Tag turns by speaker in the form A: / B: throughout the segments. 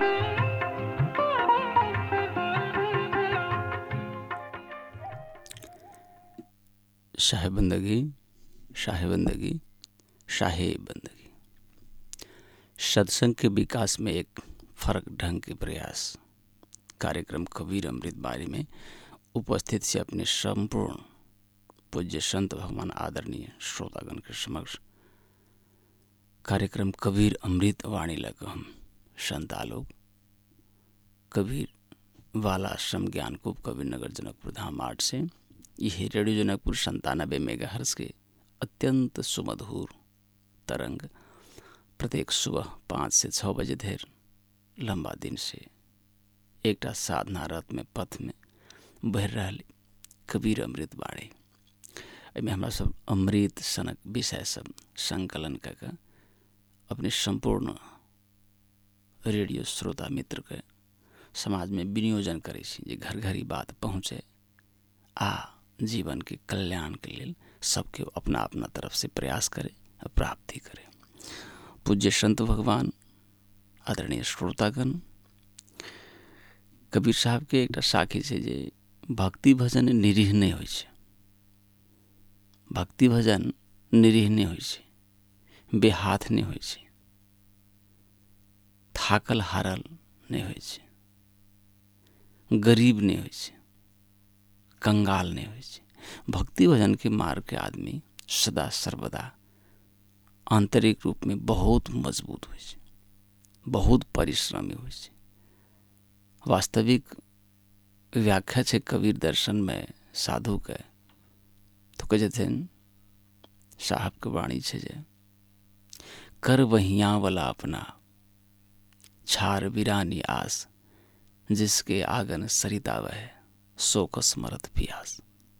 A: शाहे बंदगी, शाहे बंदगी, शाहे बंदगी। सत्संग के विकास में एक फर्क ढंग के प्रयास कार्यक्रम कबीर अमृत बारी में उपस्थित से अपने संपूर्ण पूज्य संत भगवान आदरणीय श्रोतागण के समक्ष कार्यक्रम कबीर अमृत वाणी लग हम संत आलोक कबीर वाला आश्रम ज्ञानकूप कबीर नगर जनकपुर धाम 8 से यह रेडियो जनकपुर 97 मेगाहर्ट्ज के अत्यंत सुमधुर तरंग प्रत्येक सुबह 5 से 6 बजे देर लंबा दिन से एकटा साधना रथ में पथ में बह रहा कबीर अमृत बाणी में हमरा सब अमृत सनक विषय सब संकलन कर अपने संपूर्ण रेडियो श्रोता मित्र के समाज में विनियोजन करे जे घर घर ही बात पहुँचे आ जीवन के कल्याण के लिए सबके अपना अपना तरफ से प्रयास करे और प्राप्ति करे। पूज्य संत भगवान आदरणीय श्रोतागण कबीर साहब के एक साखी से जे भक्ति भजन निरीह नहीं होइ छै, भक्ति भजन निरीह नहीं होइ छै, बेहाथ नहीं होइ छै, थाकल हारल नहीं होइ छै, गरीब नहीं होइ छै, कंगाल नहीं होइ छै। भक्ति भजन के मार्ग के आदमी सदा सर्वदा आंतरिक रूप में बहुत मजबूत होइ छै, बहुत परिश्रमी होइ छै। वास्तविक व्याख्या छै कबीर दर्शन में साधु के तो कहे छथिन साहब के वाणी छै जे कर वहिया वाला अपना छार वीरानी आस जिसके आंगन सरिता वह सो कसमरत प्यास।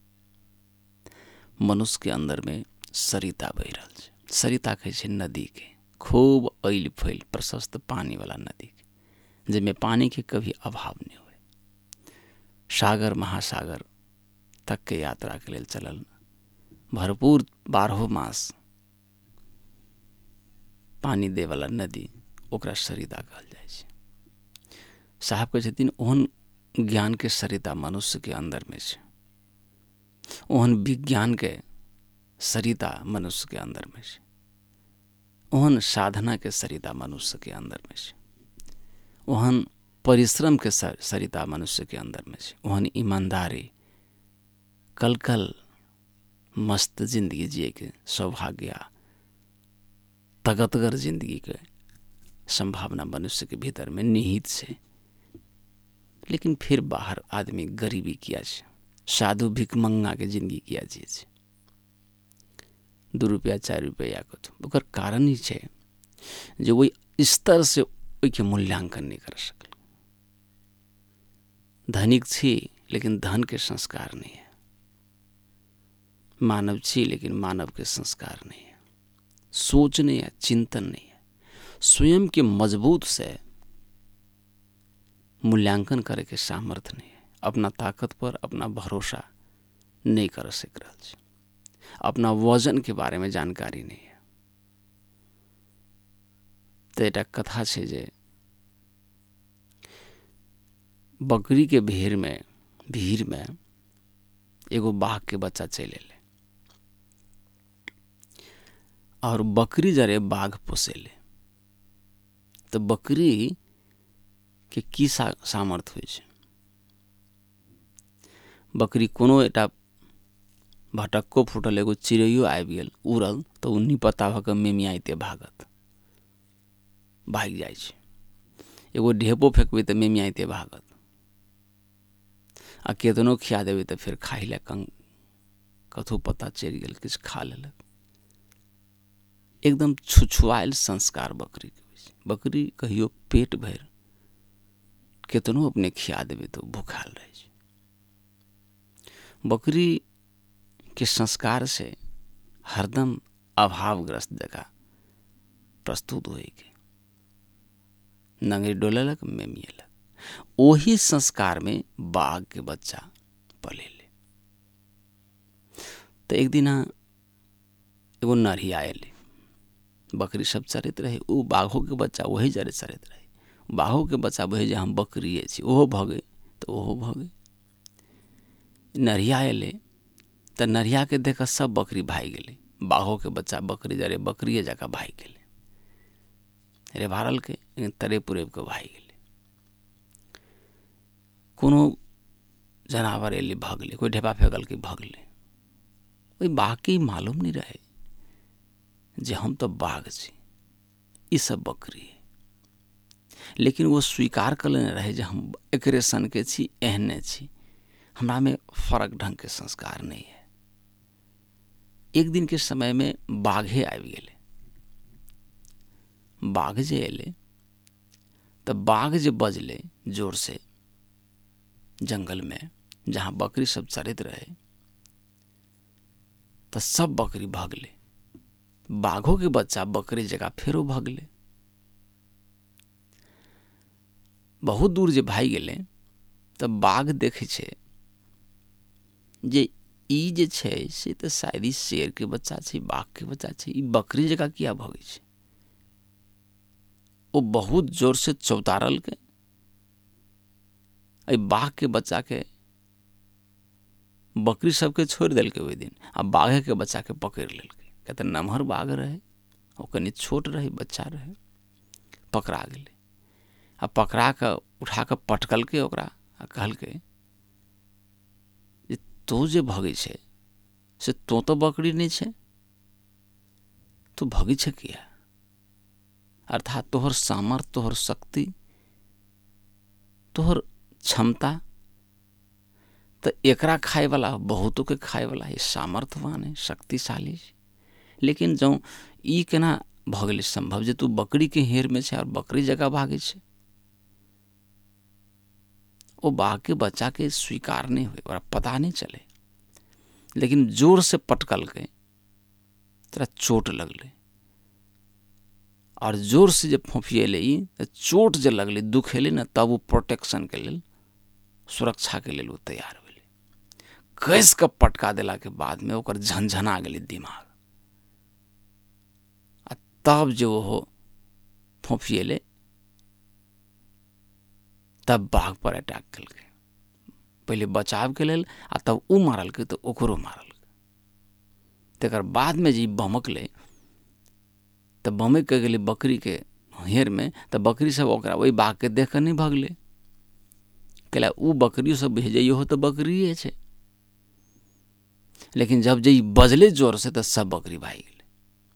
A: मनुष्य के अंदर में सरिता बह रहा है। सरिता कहे छै नदी के खूब ऐल फैल प्रशस्त पानी वाला नदी के जिसमें पानी के कभी अभाव नहीं हुए। सागर महासागर तक के यात्रा के लिए चलल भरपूर 12 मास पानी दे वाला नदी ओकरा सरिता कहल जाय छै। साहब कहे छथिन ओहन ज्ञान के सरिता मनुष्य के अंदर में छै, ओहन विज्ञान के सरिता मनुष्य के अंदर में छै, ओहन साधना के सरिता मनुष्य के अंदर में छै, ओहन परिश्रम के सरिता मनुष्य के अंदर में छै, ओहन ईमानदारी कल कल मस्त जिंदगी जिए के सौभाग्य तगतगर जिंदगी के संभावना मनुष्य के भीतर में निहित है। लेकिन फिर बाहर आदमी गरीबी किया छे, साधु भिखमंगा के जिंदगी किया जिए छे, 2 रुपया 4 रुपया कतो ओकर कारण ही छे जो वही स्तर से ओई के मूल्यांकन नहीं कर सकल। धनिक छी लेकिन धन के संस्कार नहीं है, मानव छी लेकिन मानव के संस्कार नहीं है, सोच नहीं है, चिंतन नहीं है, स्वयं के मजबूत से मूल्यांकन करे के सामर्थ्य नहीं है, अपना ताकत पर अपना भरोसा नहीं कर सक रहा है, अपना वजन के बारे में जानकारी नहीं है। तो एटा कथा छे जे बकरी के भीड़ में एगो बाघ के बच्चा चले ले और बकरी जरे बाघ पोसेले तो बकरी के की सामर्थ्य होइ छै। बकरी कोनो एटा भटक्को फुटल एगो चिड़ैयो आबि गेल उड़ल तो निपता भऽ कऽ मेमियाइते भागत, भागि जाइ छै। एगो ढेपो फेंकबै तऽ मेमियाइते भागत आ केतनो खिया देबै तऽ फिर खाइ ले कथो पता चलि गेल किछु खा लेलक। एकदम छुछुआयल संस्कार बकरी के होइ छै। बकरी कहियो पेट भरि केतनो अपने खिया देवे तो भूखाल रहे छै। बकरी के संस्कार से हरदम अभावग्रस्त जगह प्रस्तुत होए के नंगरी डोलेलक मेमियलक। ओही संस्कार में बाघ के बच्चा पले ले। तो एक दिन एगो नरही आयल, बकरी सब चरैत रहे, वो बाघों के बच्चा वही जरे चरैत रहे। बाघो के बच्चा बुझे जे हम बकरिए छी, ओहो भगे तो ओहो भगे। नरिया एले तो नरिया के देख सब बकरी भाग गेले, बाघो के बच्चा बकरी जरे बकरिए जका भाग गेले, रे भारल के तरेप उरेप के भाग गेले। कोनो जनावर एले भगले, कोई ढेपा फेंकल के भगले, कोई बाघ के मालूम नहीं रहे जे हम तो बाघ छी, ई सब बकरी है। लेकिन वो स्वीकार कर लेने रहे जे हम एकरे सन के छी, एहने छी, हमरा में फर्क ढंग के संस्कार नहीं है। एक दिन के समय में बाघे आबि गेले। बाघ जे एले तो बाघ जे बजले जोर से जंगल में जहां बकरी सब चरत रहे, तो सब बकरी भगले। बाघों के बच्चा बकरी जगह फेरो भगले। बहुत दूर जे भाग गेले तो बाघ देखे छे जे ई जे छे से तो शायद ई शेर के बच्चा छे, बाघ के बच्चा छे, ई बकरी जगह किया भगे छे। वो बहुत जोर से चौतारल के बाघ के बच्चा के बकरी सबके छोड़ दिल के ओहि दिन, आ बाघे के बच्चा के पकड़ लेल के। कहते नमहर बाघ रहे, वो कनी छोट रहे, बच्चा रहे, पकड़ा गेले। आ पकड़ा के उठा के पटकल के ओकरा आ कहल के तो जे भगे छे से तो बकरी नहीं छे, तू भगी छे किया? अर्थात तोहर सामर्थ, तोहर शक्ति, तोहर क्षमता तो एकरा खाए वाला, बहुतों के खाए वाला है, सामर्थ्यवान है, शक्तिशाली है। लेकिन जो ई केना भगले संभव जे तू बकरी के हेर में छे और बकरी जगह भागे छे? वो बाघ के बच्चा के स्वीकार नहीं हुए और पता नहीं चले, लेकिन जोर से पटकल के तेरा चोट लगले। और जोर से जब फोफिएले चोट जे लगले, दुखेले न, तब वो प्रोटेक्शन के लेल, सुरक्षा के लेल वो तैयार भेले। कस के पटका देला के बाद में ओकर झनझना गेले दिमाग, आ तब जो हो फोफिएले तब बाघ पर अटैक कल के, पहले बचाव के लेल, आ तब उ मारल के तो ओकरो मारल के। तेकर बाद में जी बमकले तब बमक के गेले बकरी के हेर में, तो बकरी सब ओकरा वही बाघ के देख के नहीं भगले, कहला उ बकरी सब भेजइयो हो तो बकरिए छे। लेकिन जब जे बजले जोर से तो सब बकरी भाग गेले।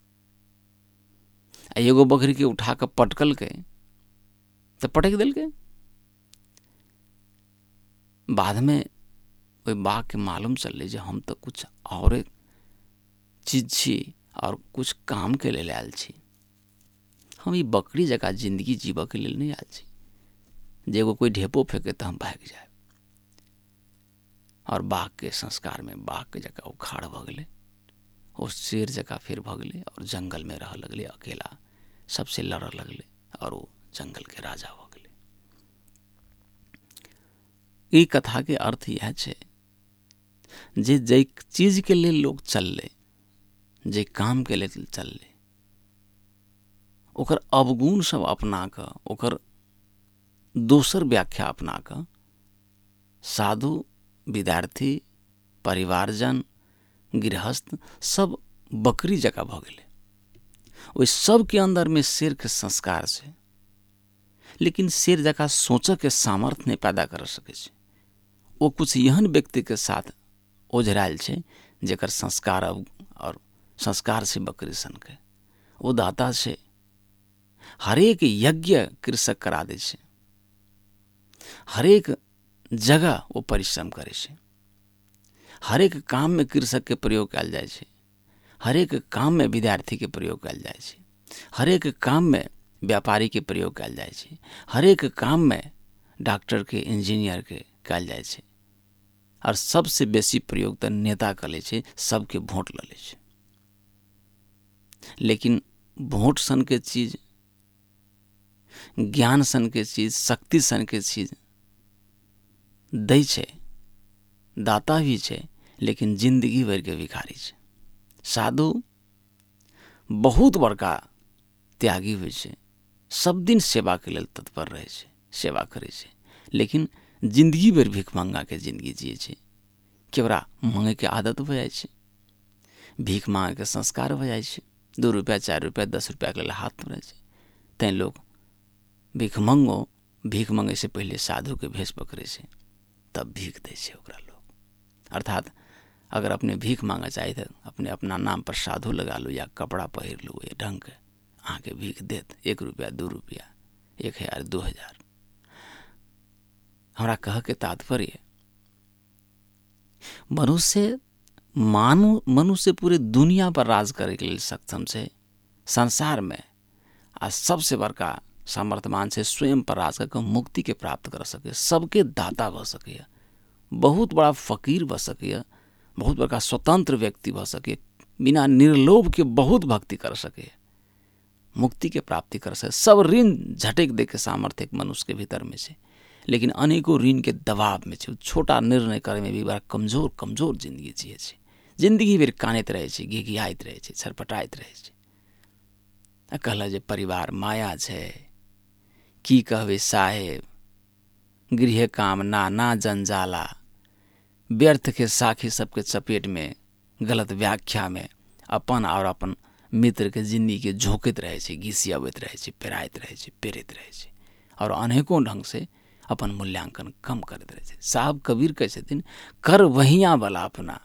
A: एगो बकरी के उठा के पटकल के तो पटक दिल के। बाद में वही बाघ के मालूम चल जे हम तो कुछ और चीज छी और कुछ काम के लिए आयल छी, हम ये बकरी जगह जिंदगी जीव के लिए नहीं आयल छी जे एगो कोई ढेपो फेंके तो हम भाग जाए। और बाघ के संस्कार में बाघ के जगह उखाड़ भगले, और शेर जगह फिर भगले और जंगल में रह लगले, अकेला सबसे लड़ लगले और वो जंगल के राजा भगले। ई कथा के अर्थ यह छे जे जे चीज के लिए लोग चलले, जे काम के लिए चलले, ओकर अवगुण सब अपना क, ओकर दोसर व्याख्या अपना क, साधु, विद्यार्थी, परिवारजन, गृहस्थ सब बकरी जगह भगले। ओइ सब के अंदर में शेर के संस्कार से, लेकिन शेर जगह सोच के सामर्थ्य नहीं पैदा कर सके छे। वो कुछ एहन व्यक्ति के साथ ओझरायल छे जेकर संस्कार और संस्कार से बकरी सन के। वो दाता से हरेक यज्ञ कृषक करा दे छे, हरेक जगह वो परिश्रम करे छे, हरेक काम में कृषक के प्रयोग कयल जाय छे, हरेक काम में विद्यार्थी के प्रयोग कयल जाय छे, हरेक काम में व्यापारी के प्रयोग कयल जाय छे, हरेक काम में डॉक्टर के, इंजीनियर के कयल जाय छे। और सबसे बेसी प्रयोग तो नेता करे छे, सबके वोट ले छे। लेकिन वोट सन के चीज, ज्ञान सन के चीज, शक्ति सन के चीज दै छे, दाता भी छे, लेकिन जिंदगी भर के भिखारी छे। साधु बहुत बड़का त्यागी हुए छे, सब दिन सेवा के लेल तत्पर रहै छै, सेवा करै छै, लेकिन जिंदगी भर भीख मंगा के जिंदगी जियै छै। केकरा मांगे के आदत भऽ जाइ छै, भीख मांगे के संस्कार भऽ जाइ छै, 2 रुपया 4 रुपया 10 रुपया के लेल हाथ बढ़ै छै। तैं लोग भीख मंगे से पहले साधु के भेष पकड़े छै, तब भीख दै छै ओकरा लोग। अर्थात अगर अपने भीख मांगे चाही तो अपने अपना नाम पर साधु लगा लो या कपड़ा पहिर लो, ये ढंग के अहाँ के भीख देत 1 रुपया 2 रुपया 1000 2000। हमरा कह के तात्पर्य मनुष्य पूरे दुनिया पर राज करे के लिए सक्षम छै। संसार में आ सबसे बड़का सामर्थ्यवान से स्वयं पर राज करके मुक्ति के प्राप्त कर सके, सबके दाता भ सके, बहुत बड़ा फकीर भ सके, बहुत बड़का स्वतंत्र व्यक्ति भ सके, बिना निर्लोभ के बहुत भक्ति कर सके, मुक्ति के प्राप्ति कर सके। सब ऋण झटक दे के सामर्थ्य एक मनुष्य के भीतर में से, लेकिन अनेकों ऋण के दबाव में छे, छोटा निर्णय करे में भी बड़ा कमजोर जिंदगी जिये छे। जिंदगी भर कानैत रहे छे, घिघियाइत रहे छे, छटपटाइत रहे छे। कहला जे परिवार माया छे, की कहबे साहेब, गृह काम ना जंजाला, व्यर्थ के साखी सबके चपेट में, गलत व्याख्या में अपन और अपन मित्र के जिंदगी के झोंकैत रहे छे, घिसियाबैत रहे छे, पेराइत रहे छे, पेरैत रहे छे, और अनेकों ढंग से अपन मूल्यांकन कम करते रहे छे। साहब कबीर कहे छथिन, कर वहिया वाला अपना,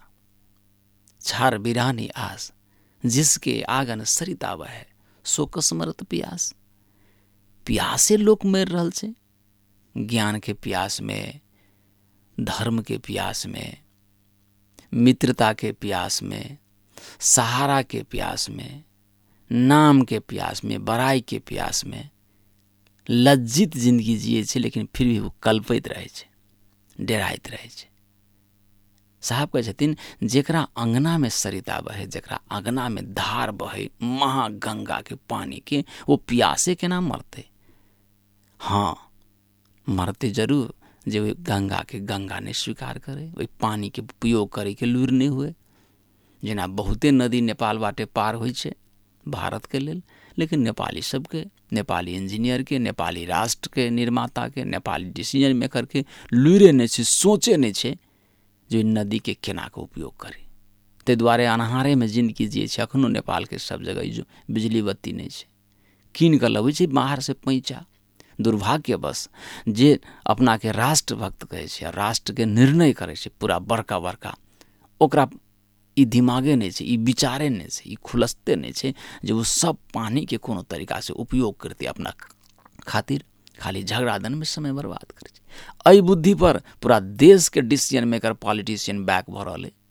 A: छार बिरानी आस, जिसके आंगन सरिता बहे, सो कसमरत प्यास। प्यासे लोक मर रहल छे, ज्ञान के प्यास में, धर्म के प्यास में, मित्रता के प्यास में, सहारा के प्यास में, नाम के प्यास में, बड़ाई के प्यास में लज्जित जिंदगी जिये छे, लेकिन फिर भी वो कल्पैत रहे छे, डेराइत रहे छे। साहब कहे छथिन, जेकरा अंगना में सरिता बहे, जेकरा अंगना में धार बहे महागंगा के पानी के, वो प्यासे केना मरते? हाँ, मरते जरूर, जे गंगा के गंगा ने स्वीकार करे, वही पानी के उपयोग करे के लूर नहीं हुए। जेना बहुते नदी नेपाल बाटे पार होइ छे भारत के लेल, लेकिन नेपाली सबके, नेपाली इंजीनियर के, नेपाली राष्ट्र के निर्माता के, नेपाली डिसीजन मेकर के लूरे नहीं छे, सोचे नहीं छे जो नदी के केना के उपयोग करे। ते द्वारे अन्हारे में जिंदगी जिये छे। अखनो नेपाल के सब जगह जो बिजली बत्ती नहीं छे, कीन के लबै छे बाहर से पैंचा। दुर्भाग्यवश जे अपना के राष्ट्र भक्त कहे छे, राष्ट्र के निर्णय करे छे पूरा बड़का बड़का, ओकरा ई दिमागे नहीं छे, ई विचारे नहीं छे, ई खुलसते नहीं छे जे वो सब पानी के कोनो तरीका से उपयोग करते अपना खातिर, खाली झगड़ादन में समय बर्बाद करे छे। एहि बुद्धि पर पूरा देश के डिसीजन मेकर पॉलिटिशियन बैक भ रहल है।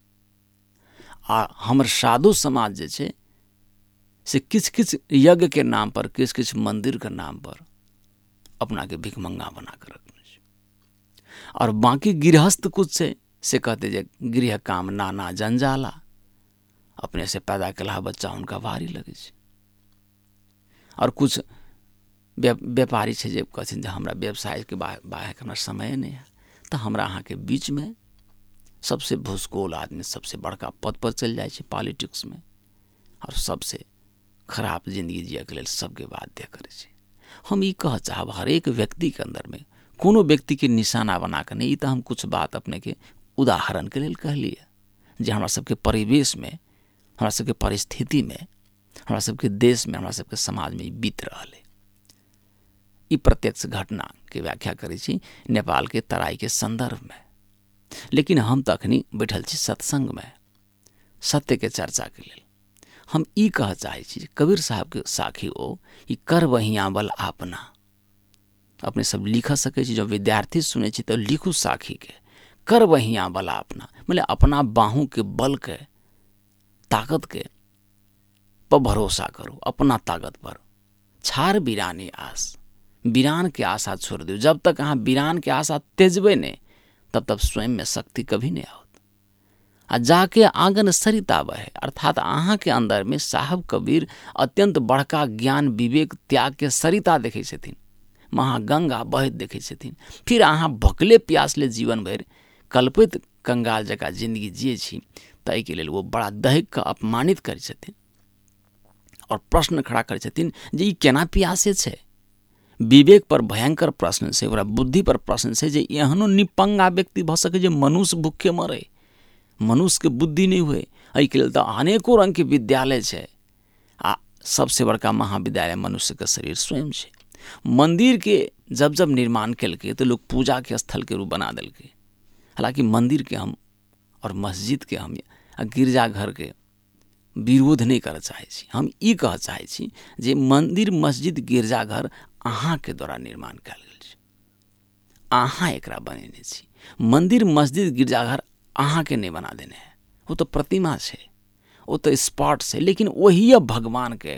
A: आ हमर साधु समाज जे छे से किछ यज्ञ के नाम पर, किछ मंदिर के नाम पर अपना के भिखमंगा बना कर रखने छे। और बाकी गृहस्थ कुछ से कहते जे गृह काम ना जंजाला, अपने से पैदा कला बच्चा उनका भारी लगे छे। और कुछ व्यापारी छे जे कहथिन जे हमरा व्यवसाय के बाहे के हमरा समय नहीं है, तो हमरा अहाँ के बीच में सबसे भूसकोल आदमी सबसे बड़का पद पर चल जाए छे पॉलिटिक्स में, और सबसे खराब जिंदगी जिये के लेल सबके बाध्य करे छे। हम ई कह चाहब हर एक व्यक्ति के अंदर में कोनो व्यक्ति के निशाना बना के नहीं, तो हम कुछ बात अपने के उदाहरण के लेल कहलिए जे हमरा सबके परिवेश में, हमरा सबके परिस्थिति में, हमरा सबके देश में, हमरा सबके समाज में बीत रहल है। ई प्रत्यक्ष घटना के व्याख्या करे छी नेपाल के तराई के संदर्भ में। लेकिन हम तो अखनी बैठल छी सत्संग में, सत्य के चर्चा के लेल। हम ई कह चाहे छी कबीर साहब के साखी ओ ई कर वहिया बल आपना। अपने सब लिख सके छी, जो विद्यार्थी सुने छी तो लिखू साखी के, कर वहिया बल आपना, मतलब अपना बाहू के बल के, ताकत के पर भरोसा करो, अपना ताकत पर। छार बिरानी आस, वीरान के आशा छोड़ दो। जब तक अहाँ वीरान के आशा तेजबे नहीं, तब तक स्वयं में शक्ति कभी नहीं आवत। आ जाके आंगन सरिता बहे, अर्थात अहाँ के अंदर में साहब कबीर अत्यंत बड़का ज्ञान विवेक त्याग के सरिता देखे छथिन, महागंगा बहत देखे छथिन। फिर अहाँ भकले प्यास ले जीवन भर कल्पित कंगाल जका जिंदगी जिये छी, तय के लेल वो बड़ा दैहिक का अपमानित करे छथिन। और प्रश्न खड़ा करै छथिन जे ई केना प्यासे छै। विवेक पर भयंकर प्रश्न छै, ओकरा बुद्धि पर प्रश्न छै जे एहनो निपंगा व्यक्ति भऽ सकै जे मनुष्य भूखे मरै, मनुष्यके बुद्धि नहीं हुए। एहिके लेल तऽ अनेको रंगके विद्यालय छै, आ सबसे बड़का महाविद्यालय मनुष्यके शरीर स्वयं छै। मंदिर के जब जब निर्माण केलकै तो लोग पूजा के स्थल के रूप बना देलकै। हालांकि मंदिर के हम और मस्जिद के हम गिरजाघर के विरोध नहीं करऽ चाहै छी। हम ई कहऽ चाहै छी जे मंदिर, मस्जिद, गिरजाघर अहाँ के द्वारा निर्माण कयल गेल छै, अहाँ एकरा बनेने छी। मंदिर, मस्जिद, गिरजाघर अहाँ के नहीं बना देने है, वो तो प्रतिमा छै, वो तो स्पॉट छै। लेकिन वही भगवान के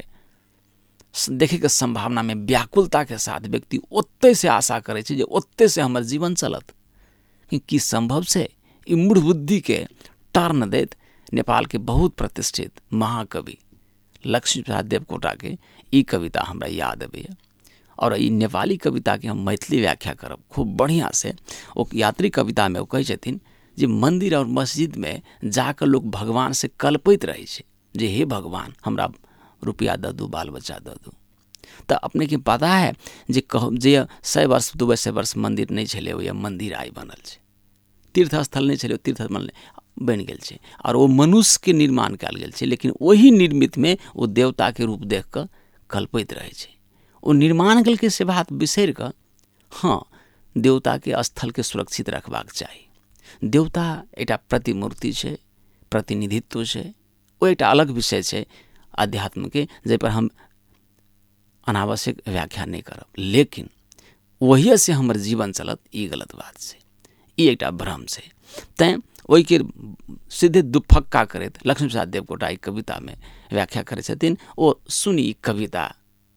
A: देखे के संभावना में व्याकुलता के साथ व्यक्ति ओत्ते से आशा करे छै जे ओत्ते से हमर जीवन चलत। कि संभव छै? ई मूढ़ बुद्धि के टर्न दैत नेपाल के बहुत प्रतिष्ठित महाकवि लक्ष्मी प्रसाद देवकोटा के ई कविता हमरा याद अबैया, और ई नेपाली कविता के हम मैथिली व्याख्या करब खूब बढ़िया से। ओ यात्री कविता में ओ कहै छथिन जे मंदिर और मस्जिद में जाकर लोग भगवान से कल्पैत रहै छै जे हे भगवान हमरा रुपया दऽ दू, बाल बच्चा दऽ दू। तऽ अपने के पता है जे 100 वर्ष 200 वर्ष मंदिर नहीं छलै, ओ मंदिर आइ बनल छै। तीर्थ स्थल नहीं छलै, तीर्थ स्थल बनि गेल छै, और वो मनुष्य के निर्माण कयल गेल छै। लेकिन वही निर्मित में वो देवता के रूप देख कऽ कल्पैत रहै छै। ओ निर्माण केलकै से बात बिसरि कऽ हाँ देवता के स्थल के सुरक्षित रखबाक चाही। देवता एकटा प्रतिमूर्ति छै, प्रतिनिधित्व छै, ओ एकटा अलग विषय छै अध्यात्म के, जाहि पर हम अनावश्यक व्याख्या नहीं करब। लेकिन वही से हमर जीवन चलत, ई गलत बात छै, ई एकटा भ्रम छै। तैं ओहि के सीधे दुफक्का करैत लक्ष्मी प्रसाद देवकोटा ई कविता में व्याख्या करै छथिन। ओ सुनी कविता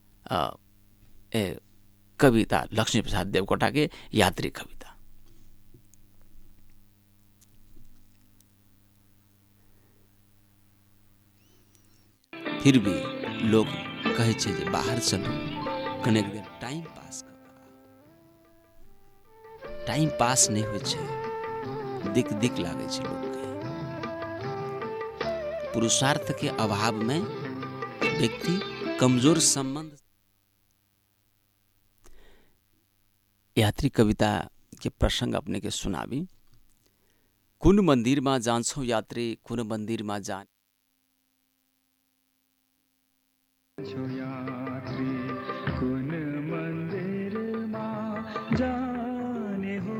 A: कविता लक्ष्मी प्रसाद देवकोटा के यात्री कविता। फिर भी लोग कहै छै जे बाहर चलू, कनेक देर टाइम पास कर। टाइम पास नहीं होइ छै, दिक दिक लागे छै लोग के। पुरुषार्थ के अभाव में व्यक्ति कमजोर संबंध। यात्री कविता के प्रसंग अपने के सुनाबी। कुन मंदिर में जान्छौ यात्री, कुन मंदिर में जान
B: यात्री, कुन मंदिर में जाने हो,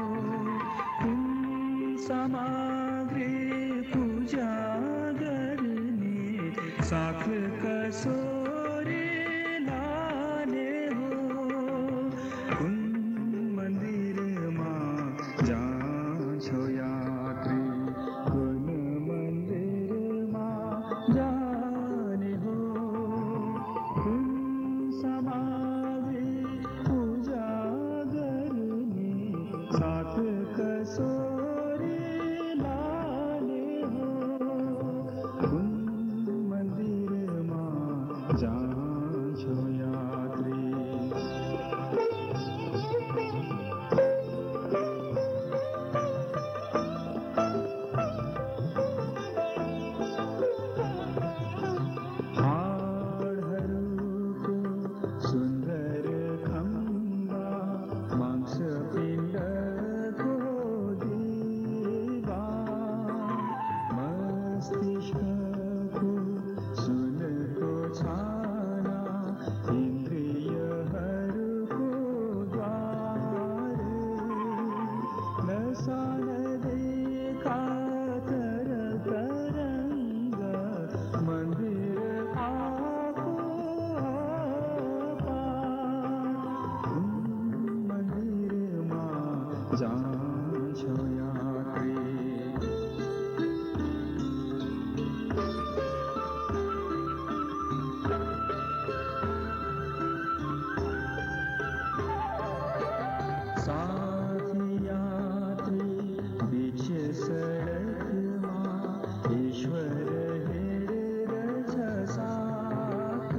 B: कुन सामग्री पूजा करने, साथ कसोरे लाने हो, कुन मंदिर में जान्छौ यात्री, कुन मंदिर में जाने हो, कुन सामग्री पूजा करने, साथ कसोरे लाने हो, कुन मंदिर में जान्छौ यात्री। सुंदर खंबा, मांस पिंड को दीवा, मस्तिष्क को सुन को छाना, इंद्रिय हर को द्वार, नशा न देखा कर तरंग, मंदिर आपो मंदिर में जान्छौ यात्री। साथी यात्री बीच सड़क में, ईश्वर हेर साथ,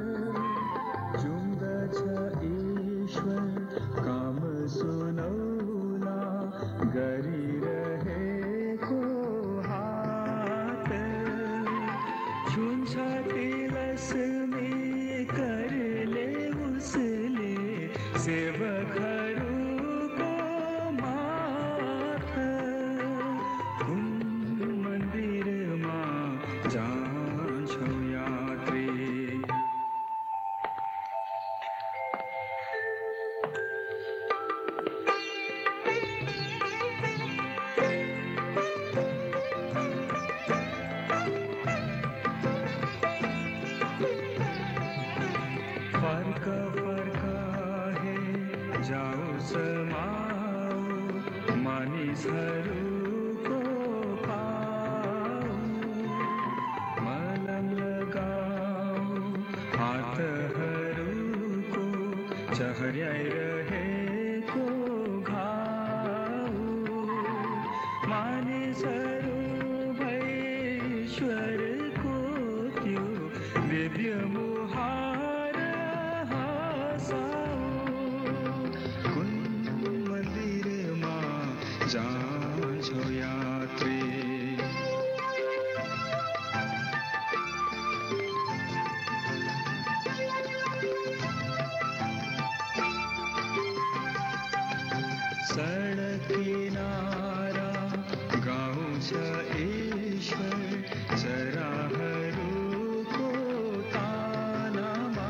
B: चुंग ईश्वर काम सुनौला, गरी रहे को हाथ, छुन्छ तिलस जाऊ समाऊ मानिसहरूको पाऊ मलम लगाऊ हातहरूको चहर्याइरहेको घाउ मानिसहरू भई ईश्वरको त्यो दिव्य मुहार जान्छौ यात्री सडक किनारा गाउँछ ईश्वर चराहरूको तानामा।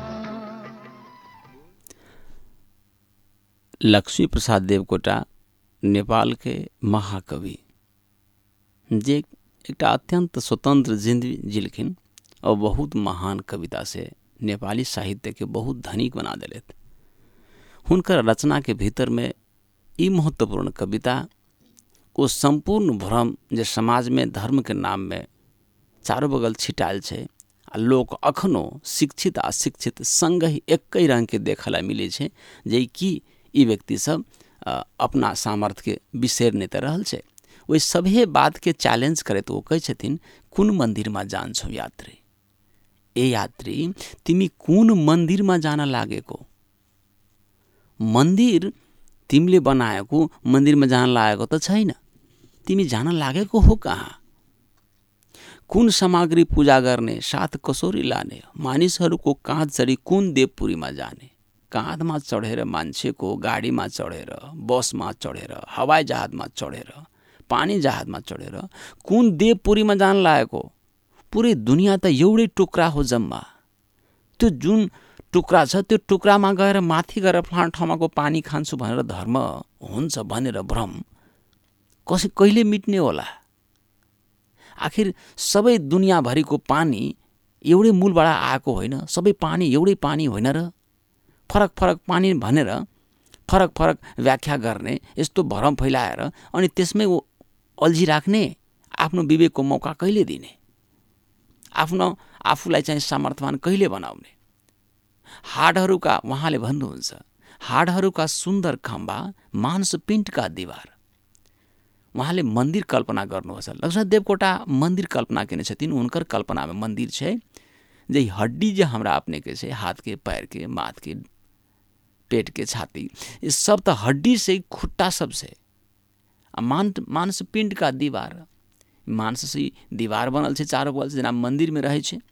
A: लक्ष्मी प्रसाद देवकोटा नेपाल के महाकवि जे एक अत्यंत स्वतंत्र जिंदगी जिलखिन और बहुत महान कविता से नेपाली साहित्य के बहुत धनिक बना दिलेत। हुनकर रचना के भीतर में ई महत्वपूर्ण कविता वो संपूर्ण भ्रम जे समाज में धर्म के नाम में चारों बगल छिटायल छे आ लोग अखनो शिक्षित अशिक्षित संग ही एक रंग के देखला मिले छे जे कि ई व्यक्ति सब अपना सामर्थ्य के बिसेरने त रहल छे। वही सभे बात के चैलेंज करे तो वो कहे छथिन कुन मंदिर में जान्छौ यात्री ए यात्री तिमी कुन मंदिर में जान लागेको मंदिर तिमीले बनाएको मंदिर में जान लागेको त छैन तिमी जान लागेको हो कहाँ कुन सामग्री पूजा गर्ने साथ कसोरी लाने मानिसहरूको काँध चढी कुन देवपुरीमा जाने काँधमा चढेर मान्छेको गाडीमा चढेर बसमा चढेर हवाई जहाजमा चढेर पानी जहाजमा चढेर कुन देवपुरीमा जान लागेको पुरै दुनिया त एउटै टुक्रा हो जम्मा त्यो जुन टुक्रा छ त्यो टुक्रामा गएर माथि गएर फलाना ठाउँमाको पानी खान्छु भनेर धर्म हुन्छ भनेर भ्रम कहिले मिट्ने होला। आखिर सबै दुनियाँभरिको पानी एउटै मूलबाट आएको होइन सबै पानी एउटै पानी होइन र फरक फरक पानी भनेर फरक फरक व्याख्या गर्ने यस्तो भ्रम फैलाएर अनि त्यसमै अल्झिराख्ने आफ्नो विवेकको मौका कहिले दिने आफ्नो आफूलाई चाहिँ सामर्थ्यवान कहिले बनाउने। हाडहरूका उहाँले भन्नुहुन्छ हाडहरूका सुन्दर खम्बा मांसपिण्डका दिवार उहाँले मन्दिर कल्पना गर्नुहोस्। लक्ष्मण देवकोटा मन्दिर कल्पना केने छथिन उनकर कल्पना में मंदिर छे जे हड्डी जे हमरा अपने के छे हाथ के पैर के माथ के पेट के छाती ये सब तो हड्डी से खुट्टा सब से मांसपिण्ड का दीवार मांस से दीवार बनल छे चारों बगल से जना मंदिर में रहे छे।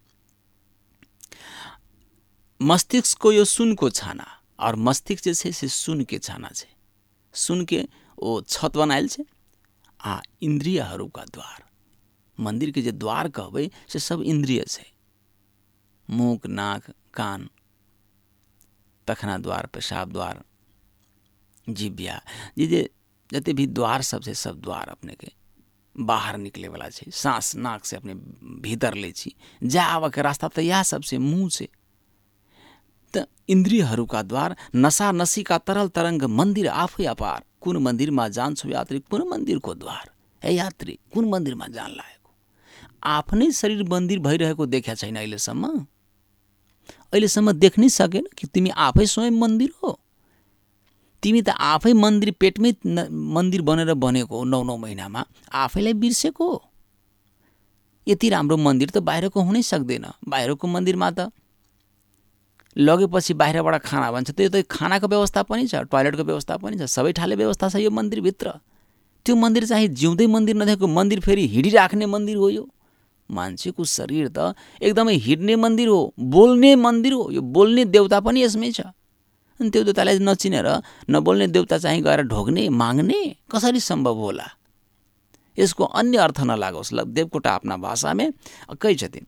A: मस्तिष्क को यो सुन को छाना और मस्तिष्क जे छे से सुन के छाना छे सुन के ओ छत बनायल छे आ इन्द्रियहरूका द्वार मंदिर के जे द्वार कहबै से सब इंद्रिय छे मुख नाक कान तखना द्वार पेशाब द्वार जिब्या जे जते भी द्वार सब से सब द्वार अपने के बाहर निकले वाला छे सांस नाक से अपने भीतर ले छी जा आवा के रास्ता तो यह सब से मुंह से त इन्द्रियहरूका द्वार नशा नशी का तरल तरंग मंदिर आफै अपार कुन मंदिर में जान्छौ यात्री कुन मंदिर को द्वार हे यात्री कुन मंदिर में जान लागेको आफ्नै शरीर मंदिर भइरहेको देख्या छैन अहिलेसम्म देख्नै सकेन कि तिमी आफै स्वयं मंदिर हो तिमी त आफै मंदिर पेटमै मंदिर बनेर बनेको 9 महिनामा आफैलाई बिर्सेको यति राम्रो मंदिर त बाहिरको हुनै सक्दैन बाहिरको मन्दिरमा त लगेपछि बाहिरबाट खाना भन्छ त्यो त खानाको व्यवस्था पनि छ टोयलेटको व्यवस्था पनि छ सबै ठाले व्यवस्था छ यो मन्दिर भित्र त्यो मन्दिर चाहिँ जिउँदै मन्दिर नदेखेको मन्दिर फेरि हिडिराख्ने मन्दिर हो यो मान्छेको शरीर त एकदमै हिड्ने मन्दिर हो बोल्ने मन्दिर हो यो बोल्ने देवता पनि यसमै छ अनि त्यो देवतालाई नचिनेर नबोल्ने देवता चाहिँ गएर ढोग्ने माग्ने कसरी सम्भव होला यसको अन्य अर्थ नलागोस् देवकोटा आफ्ना भाषामा कही छथिन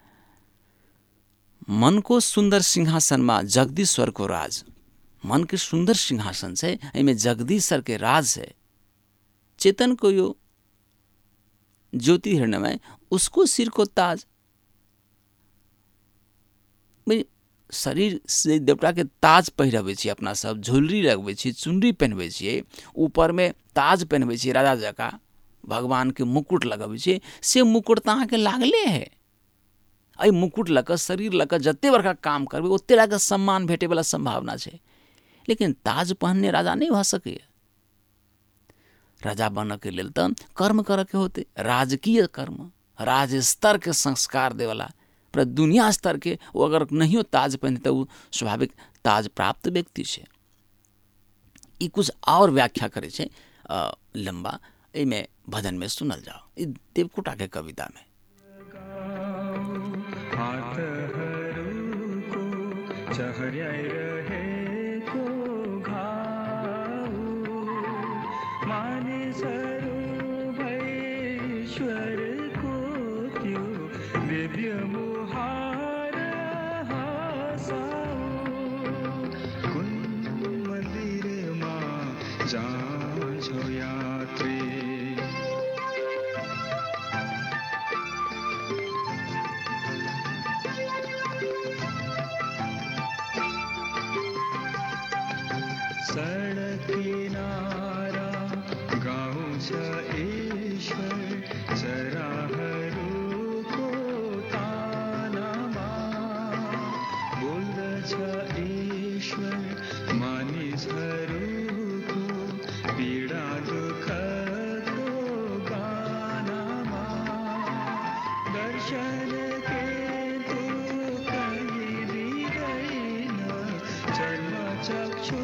A: मनको सुन्दर सिंहासनमा जगदीश्वरको राज मन के सुंदर सिंहासन से इनमें जगदीश्वर के राज है चेतन को यो ज्योति हृदय में उसको सिर को ताज शरीर से देवता के ताज पहिरबै छी, अपना सब झुलरी लगबै छी, चुनरी पहनबै छियै, ऊपर में ताज पहनबै छी राजा जकाँ, भगवान के मुकुट लगबै छी, से मुकुट तऽ अहाँके लागले है। एहि मुकुट लऽ कऽ, शरीर लऽ कऽ जते बड़का काम करबै ओते लऽ कऽ सम्मान भेटै वाला संभावना छै। लेकिन ताज पहनने राजा नहीं भऽ सकैए। राजा बनऽ के लेल तऽ कर्म करऽ के होते, राजकीय कर्म, राज स्तर के संस्कार देवला, पर दुनिया स्तर के वो अगर नहियो ताज पहने तो स्वाभाविक ताज प्राप्त व्यक्ति छै। ई कुछ और व्याख्या करे छै लंबा, एहिमे भजन में सुनल जाओ, ई देवकोटा के कविता में।
B: चहर्याई रहेको घाउ मानिसहरू भैश्वरको त्यो दिव्य मुहार हँसाउ। कुन मन्दिरमा जान्छौ यात्री, सडक किनारा गाउँ छ ईश्वर चराहरूको तानामा, बोल्दछ ईश्वर मानिसहरूको पीडा दुःखको गानामा। दर्शन के तू कहीँ दिँदैन, जन्म चक्षु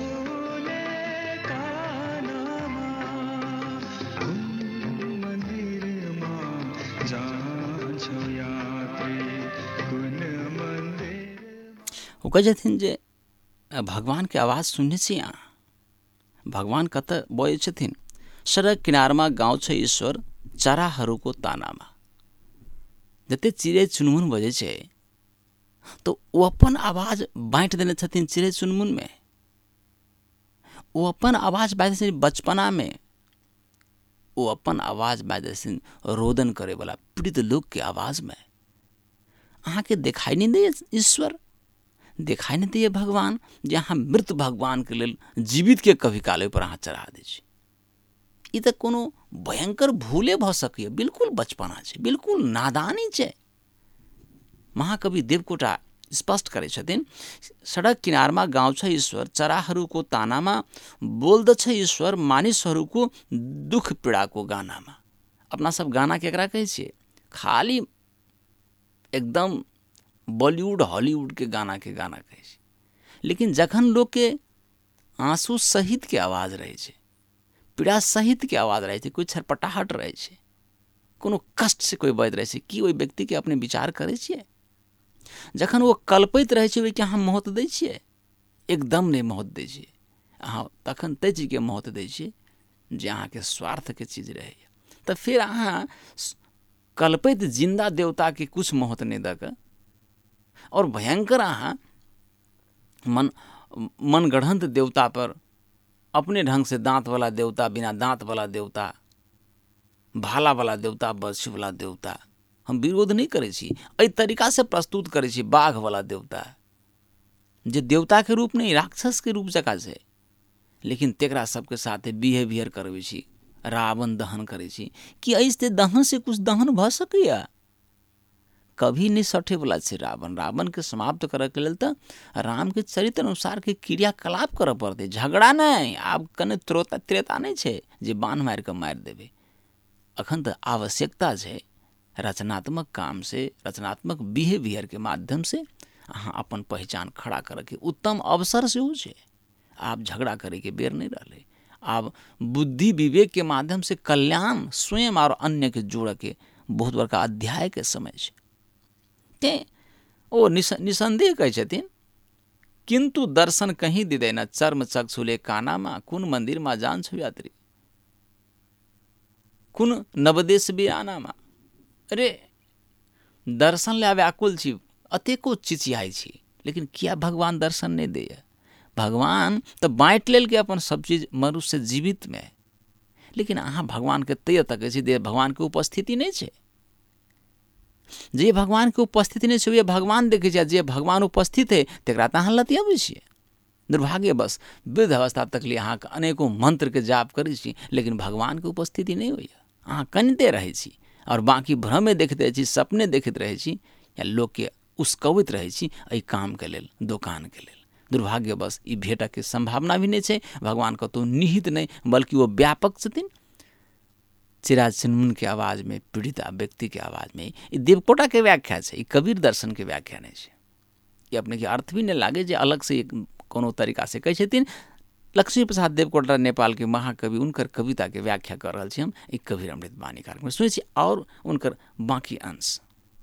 A: वो कहै छथिन जे भगवान के आवाज सुनने छी अहाँ। भगवान कतऽ बजै छथिन? सड़क किनारमा गाउँ छ ईश्वर चराहरूको तानामा। जते चिड़ै चुनमुन बजै छै तो वो अपन आवाज बाँटि देने छथिन चिड़ै चुनमुन में। वो अपन आवाज बाजै छथिन बचपना में, वो अपन आवाज बाजै छथिन रोदन करे वाला पीड़ित लोग के आवाज में। अहाँ के दिखाई नहीं दैए ईश्वर, दिखाई नहीं दैए भगवान, जे अहाँ मृत भगवान के लेल जीवित के कभी काले पर अहाँ चढ़ा दै छी। ई तऽ कोनो भयंकर भूले भऽ सकैए, बिल्कुल बचपना छै, बिल्कुल नादानी छै। महाकवि देवकोटा स्पष्ट करे छथिन, सड़क किनारमा गाउँ छ ईश्वर चराहरूको तानामा, बोल्दछ ईश्वर मानिसहरूको दुख पीड़ाको गानामा। अपना सब गाना केकरा कहै छियै? खाली एकदम बॉलीवुड हॉलीवुड के गाना कहै छै। लेकिन जखन लोग के आंसू सहित के आवाज रहे छै, पीड़ा सहित के आवाज रहे छै, कोई छटपटाहट रहे छै, कोनो कष्ट से कोई बज रहे छै, कि ओहि व्यक्ति के अपने विचार करे छियै? जखन वो कल्पैत रहे छै ओहिके अहाँ महत्व दै छियै? एकदम नहीं महत्व दै छियै। अहाँ तखन तै चीज के महत्व दै छियै जे अहाँके स्वार्थ के चीज रहे। तऽ फिर अहाँ कल्पित जिंदा देवता के कुछ महत्व नहीं दऽ कऽ और भयंकर अहाँ मनगढ़ंत देवता पर अपने ढंग से दांत वाला देवता, बिना दांत वाला देवता, भाला वाला देवता, बर्छी वाला देवता, हम विरोध नहीं करे छी, एहि तरीका से प्रस्तुत करे छी। बाघ वाला देवता जे देवता के रूप नहीं, राक्षस के रूप जकाँ छै, लेकिन तेकरा सबके साथे बिहेवियर करबै छी, रावण दहन करे छी। कि ऐसे दहन से कुछ दहन भऽ सकैया? कभी नहीं सठे वाला छै रावण। रावण के समाप्त करे के लेल तऽ राम के चरित्र अनुसार के क्रियाकलाप करऽ पड़तै, झगड़ा नहीं। आब कने त्रेता नहीं छै जे बाण मारि कऽ मारि देबै। अखन तऽ आवश्यकता छै रचनात्मक काम से, रचनात्मक बिहेवियर के माध्यम से अहाँ अपन पहचान खड़ा करे के उत्तम अवसर सेहो छै। आब झगड़ा करे के बेर नहीं रहले। आब बुद्धि विवेक के माध्यम से कल्याण स्वयं और अन्य के जोड़ के बहुत बड़का अध्याय के समय छै। ते ओ निसंदेह कहै छथिन, किंतु दर्शन कहीं दिदैन चर्म चक्षुले कानामा, कुन मंदिर में जान छ यात्री, कुन नवदेश बिरानामा। अरे दर्शन ले व्याकुल छी, अतेको चिचियाई छी, लेकिन किया भगवान दर्शन नहीं दैए? भगवान तो बाँटि लेल के अपन सब चीज मनुष्य जीवित में, लेकिन अहाँ भगवान के तैय तकै छी, भगवान के उपस्थिति नहीं छै। जे भगवान के उपस्थिति नहीं छै भगवान देखे छै, जे भगवान उपस्थित है तकरा तऽ अहाँ लतियाबै छियै। दुर्भाग्यवश वृद्ध अवस्था तक लिए अहाँ अनेकों मंत्र के जाप करै छी, लेकिन भगवान के उपस्थिति नहीं होइए। अहाँ कनिते रहै छी और बाकी भ्रमे देखैत रहै छी, सपने देखैत रहै छी, या लोग के उस्कबैत रहै छी एहि काम के लेल, दोकान के लेल। दुर्भाग्यवश ई भेटक के संभावना भी नहीं छै। भगवान कतौ निहित नहीं, बल्कि वो व्यापक छथिन। चिराज चिनमुन के आवाज में, पीड़िता व्यक्ति के आवाज में, ई देवकोटा के व्याख्या छै, ई कबीर दर्शन के व्याख्या नहीं छै। ये अपने के अर्थ भी नहीं लागे जे अलग से कोनो तरीका से कहै छथिन। लक्ष्मी प्रसाद देवकोटा नेपाल के महाकवि, उनकर कविता के व्याख्या कर रहल छी हम ई कबीर अमृत बानी कार्यक्रम में। सुनै छी और उनकर बाकी अंश।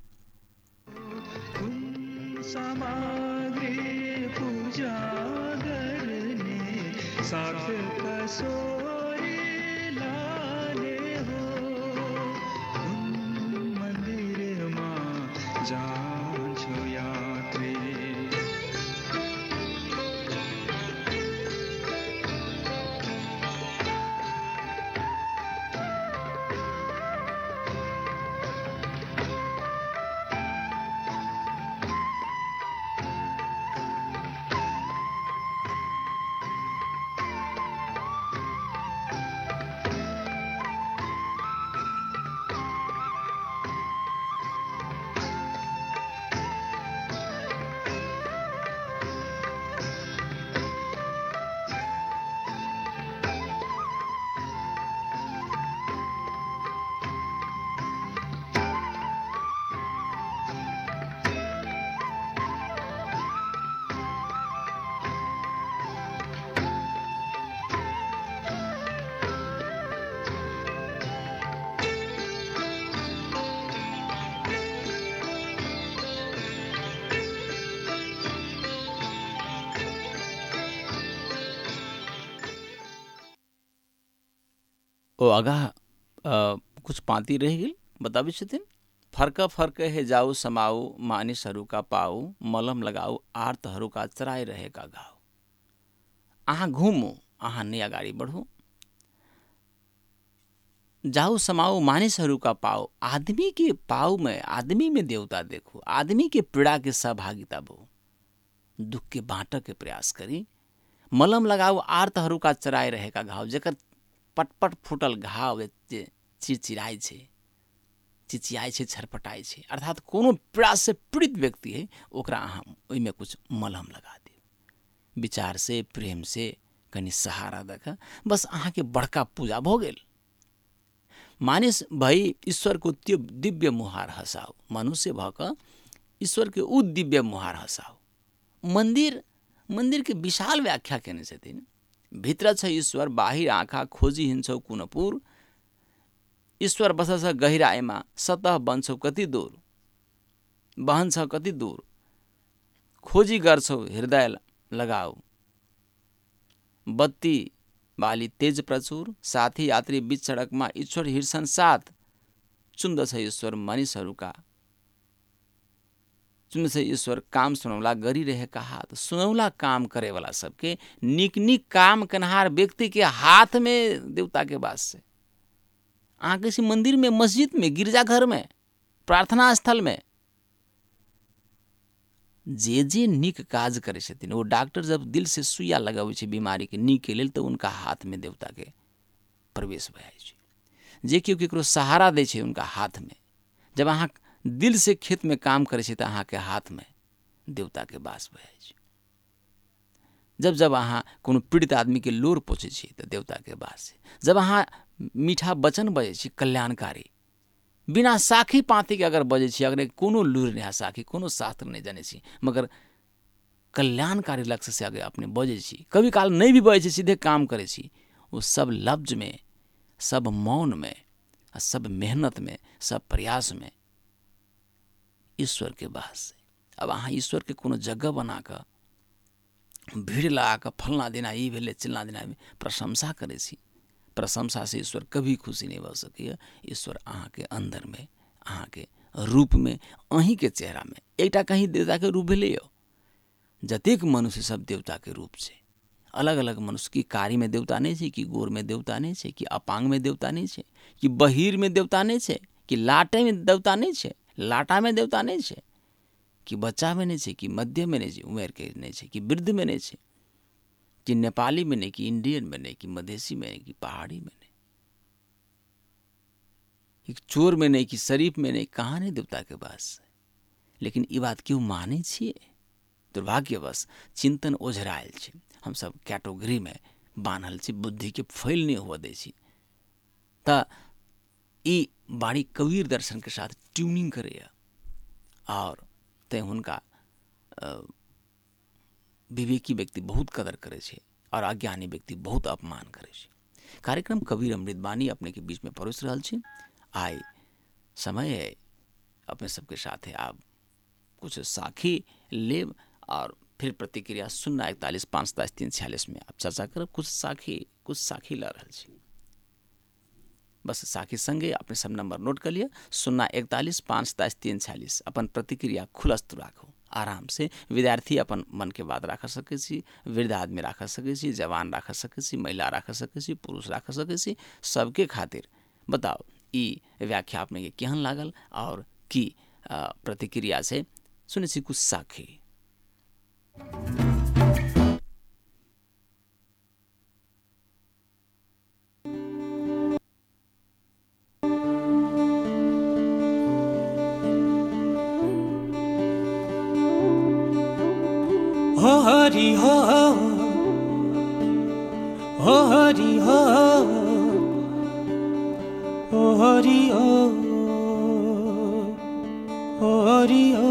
B: सामग्री पूजा करने साथ कसोरी लाने हो, मंदिर मां जान्छो यात्री।
A: ओ आगाह कुछ पाती रह गेल बताबै छथिन। फर्क फर्क है जाऊ समाऊ, मानिसहरूका पाऊ, मलम लगाऊ, आर्तहरूका चराई रहेका घाउ। अहाँ घुमू, अहाँ नै अगाडि बढू, जाऊ समाऊ मानिसहरूका पाऊ, आदमी के पाऊ में, आदमी में देवता देखू, आदमी के पीड़ा के सहभागिता बो, दुख के बाँट के प्रयास करी। मलम लगाऊ आर्तहरूका चराई रहेका घाव, जेकर पटपट फुटल घाव जे चिरचिराई छे, चिचियाई छे, छरपटाई छे, अर्थात कोनो पीड़ा से पीड़ित व्यक्ति है, ओकरा अहाँ ओइमे कुछ मलहम लगा दियौ। विचार से, प्रेम से कनि सहारा दक बस अहाँ के बड़का पूजा भ गेल। मानिस भई ईश्वर को त्यो दिव्य मुहार हसाऊ, मनुष्य भक ईश्वर के उ दिव्य मुहार हसाऊ। मंदिर के विशाल व्याख्या केने छथिन। भित्र छ ईश्वर, बाहिर आँखा खोजी हिँड्छौ कुनपुर। ईश्वर बसछ गहिराईमा, सतह बन्छौ कति दूर, बहन्छ कति दूर, खोजी गर्छौ हृदय लगाऊ। बत्ती बाली तेज प्रचुर, साथी यात्री बीच सडकमा ईश्वर हिँड्छन् साथ। चुन्दछ ईश्वर मानिसहरूका, चुन्दछ ईश्वर काम सुनौला गरिरहेका हाथ। सुनौला काम करेवाला सबके, निक निक काम करनहार व्यक्ति के हाथ में देवता के वास से। अहाँ किसी मंदिर में, मस्जिद में, गिरजाघर में, प्रार्थना स्थल में जे निक काज करे छथिन, वो डॉक्टर जब दिल से सुइया लगाबै छै बीमारी के नीक के लेल, तो उनका हाथ में देवता के प्रवेश भए जाइ छै। जे केओ केकरो सहारा दै छै उनका हाथ में, जब अहाँ दिल से खेत में काम करे छै, तो अहाँ के हाथ में देवता के वास भए जाइ छै। जब जब अहाँ कोनो पीड़ित आदमी के लोर पोछे छी, तो देवता के वास छै। जब अहाँ मीठा वचन बजे छी कल्याणकारी, बिना साखी पाती के अगर बजे छी, अगर कोनो लूर नहीं साखी, कोनो शास्त्र नहीं जाने छी, मगर कल्याणकारी लक्ष्य से अगर अपने बजे छी, कभी काल नहीं भी बजे छी, सीधे काम करे छी, वो सब लफ्ज में, सब मौन में, सब मेहनत में, सब प्रयास में ईश्वर के वास है। अब अहाँ ईश्वर के कोनो जगह बनाकर भीड़ लगाकर फलना देना ई भेले, चिल्ला देना प्रशंसा करे छी, प्रशंसा से ईश्वर कभी खुशी नहीं भऽ सकैए। ईश्वर अहाँ के अंदर में, अहाँ के रूप में, अहीं के चेहरा में, एकटा कहीं देवता के रूप भेलै यो। जतेक मनुष्य सब देवता के रूप छै, अलग अलग मनुष्य की कारी में देवता नहीं छै, कि गोर में देवता नहीं छै, कि अपांग में देवता नहीं छै, कि बहिर में देवता नहीं छै, कि लाटे में देवता नहीं छै, लाटामे देवता नहीं छै कि बच्चामे नहीं छै कि मध्यमे नहीं छै उमेरके नहीं छै कि वृद्धमे नहीं छै कि नेपालीमे नहीं कि इंडियनमे नहीं कि मधेसीमे नहीं कि पहाड़ीमे नहीं कि चोर में नहीं कि शरीफ में नहीं, कहाँ नहीं देवता के पास। लेकिन ई बात क्यों माने छिए? दुर्भाग्यवश चिंतन ओझरायल छै, हम सब कैटेगरी में बान्हल छी, बुद्धि के फैल नहीं हुआ दै छी। त ई बाणी कबीर दर्शन के साथ ट्यूनिंग करे और तै हुनका विवेकी व्यक्ति बहुत कदर करे छे और अज्ञानी व्यक्ति बहुत अपमान करे छे। कार्यक्रम कबीर अमृतवाणी अपने के बीच में परोस रहल छी। आइ समय है अपने सबके साथ है आप कुछ साखी लेब और फिर प्रतिक्रिया 041-510-346 में आप चर्चा करब। कुछ साखी ला रहल छी, बस साखी संगे अपने सब नंबर नोट कर लिया 041-510-346। अपन प्रतिक्रिया खुलस्त राखू, आराम से। विद्यार्थी अपन मन के बात राख सके छी, वृद्ध आदमी राख सके छी, जवान राख सके छी, महिला राख सके छी, पुरुष राख सके छी, सबके खातिर बताओ ई व्याख्या अपने के केहन लागल और की प्रतिक्रिया से सुने छी कुछ साखी।
C: हो हरि हो, हो हरि हो, हो हरि हो, हो हरि हो।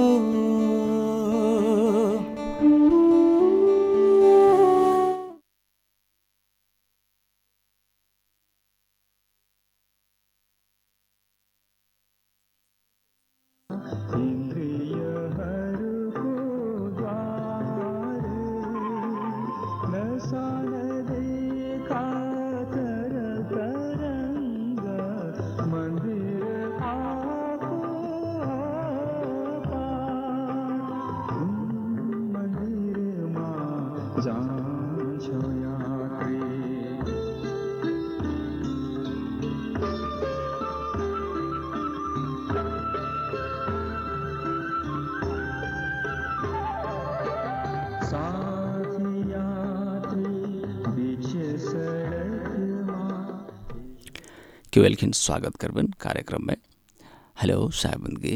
A: केवलखिन स्वागत करबन कार्यक्रम में। हेलो साहेबंदगी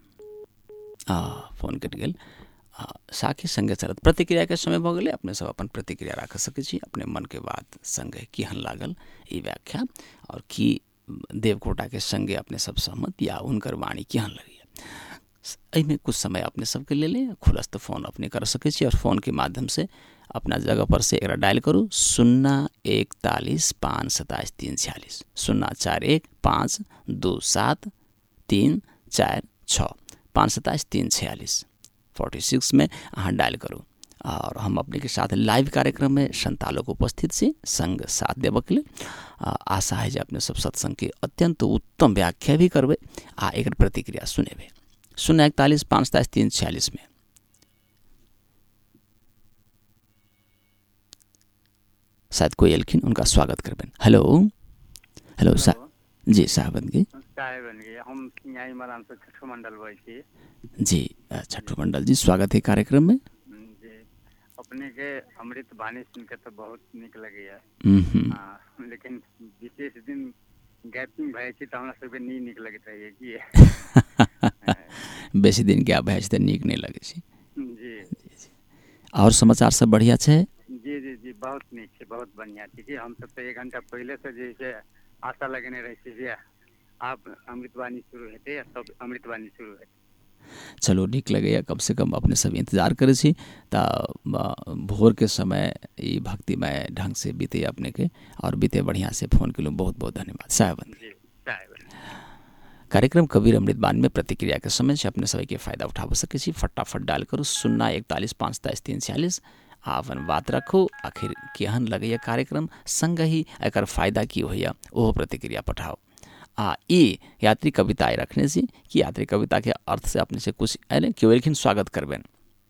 A: फोन कट गेल। साखी संगे चलत प्रतिक्रिया के समय भ गेलै। अपने सब अपन प्रतिक्रिया राख सके छी, अपने मन के बात संगे केहन लागल ई व्याख्या और की देवकोटा के संगे अपने सब सहमत या उनकर वाणी केहन लगी। एहिमे कुछ समय अपने सबके ले ले खुलस्त फोन अपने कर सके छी और फोन के माध्यम से अपना जगह पर से एक डायल करू 041-527-346 041-527-346 527-346 46 में अहाँ डायल करू और हम अपने के साथ लाइव कार्यक्रम में संतालोक उपस्थित छी संग साथ देवक लेल। आशा है जे अपने सब सत्संग के अत्यंत उत्तम व्याख्या भी करबे आ एक प्रतिक्रिया सुनेबे 041-527-346 में। शायद कोई एलखिन, उनका स्वागत करबेन। हेलो हेलो जी साहबंदगी
D: हम यहीं मरान से छठू मंडल बोल छी
A: जी। छठू मंडल जी स्वागत है कार्यक्रम में
D: जी। अपने के अमृत वाणी सुन के तो बहुत निक लगे है, लेकिन विशेष दिन गैपिंग भय छी त हमरा सबके नी निक लगत रहे की
A: बेसी दिन गैप भय त निक नहीं लगे छी
D: जी।
A: और समाचार सब बढ़िया छे?
D: जी जी जी बहुत नीक छै, बहुत बढ़िया छै जी। हम सब तो 1 घंटा पहले से जे छै आशा लगेने रहे छी जे आप अमृतवाणी शुरू हेते, तब अमृतवाणी शुरू हेते।
A: चलो निक लगे, कम से कम अपने सब इंतजार करे छी ता भोर के समय ई भक्तिमय ढंग से बीते अपने के और बीते बढ़िया से। फोन के लिए बहुत बहुत धन्यवाद साहब। कार्यक्रम कबीर अमृतवाणी में प्रतिक्रिया के समय से अपने सभी के फायदा उठा सके छी। फटाफट डायल करू 041-527-346 अपन बात रखू। आखिर केहन लगे कार्यक्रम संग ही एकर फायदा की होइया ओहो प्रतिक्रिया पठाओ। ई यात्री कविता रखने से कि यात्री कविता के अर्थ से अपने से कुछ अरे केवलखिन स्वागत करबेन।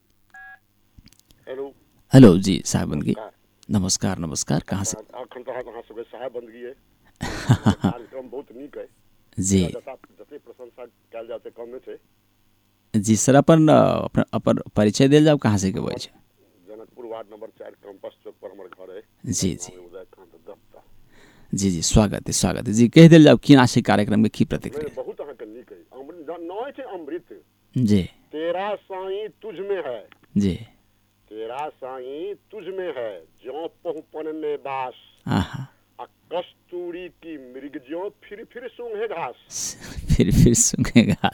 E: हेलो
A: हेलो जी साहबंदगी नमस्कार नमस्कार। कहाँ से?
E: कार्यक्रम बहुत नीक है
A: जी
E: जते प्रशंसा कयल जाते कम छै।
A: जी सर, अपन अपन परिचय देल जाओ, कहाँ से के बोल छै?
E: जनकपुर वार्ड नंबर 4 कैंपस चौक पर हमर घर है।
A: जी जी
E: उदय कांत दत्ता।
A: जी जी, स्वागत है जी। कह देल जाओ की नासिक कार्यक्रम के की प्रतिक्रिया?
E: बहुत अहाँ के नीक है। अमृत नय छै अमृत।
A: जी
E: तेरा साईं तुझ में है,
A: जी
E: तेरा साईं तुझ में है, ज्यों पहुपन ने बास,
A: आहा,
E: कस्तूरी की मृग ज्यों फिर सूंघे घास।
A: फिर सुनेगा।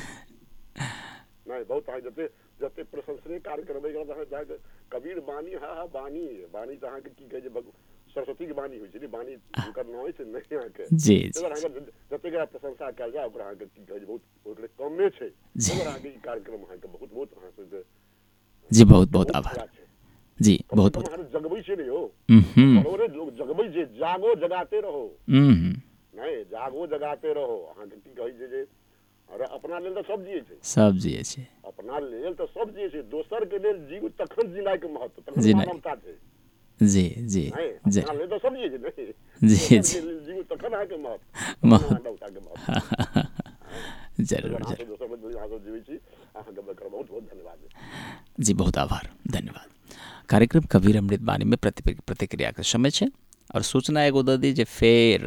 E: नहीं बहुत अहाँ जते जते प्रशंसनीय कार्य करबे जाके कबीर बानी है बानी बानी तो अहाँ के की कहे जे सरस्वती के बानी होय छै, बानी हुनकर न होय छै नहीं अहाँ के।
A: जी
E: अगर अहाँ के जते के प्रशंसा कयल जाय ओकरा अहाँ के की कहे जे बहुत ओकरे कमे छै। अगर अहाँ के ई कार्यक्रम अहाँ के बहुत बहुत अहाँ से
A: जी बहुत आभार जी, बहुत
E: जगबै छै नहीं हो।
A: हम्म
E: और लोग जगबै जे जागो जगाते रहो,
A: हम्म,
E: नहीं जागो जगाते रहो। अहाँ के की कहे जे अरे अपना लेल तो सब जिये छै,
A: सब जिये छै,
E: अपना लेल तो सब जिये छै, दोसर के लेल जीव तखन जिनाय के महत्व, तखन
A: जिनाय।
E: मानवता छै।
A: जी जी
E: नहीं
A: जी
E: अपना लेल तो सब जिये छै नहीं,
A: जी
E: दोसर
A: जी
E: के लेल जीव तखन अहाँ के महत्व, मानवता के महत्व।
A: जरूर
E: अहाँ
A: जरूर
E: दोसर के अहाँ सब जीवे छी, अहाँ के बहुत बहुत धन्यवाद
A: जी, बहुत आभार, धन्यवाद। कार्यक्रम कबीर अमृत बानी में प्रतिक्रिया के समय है और सूचना एगो दे दी जे फेर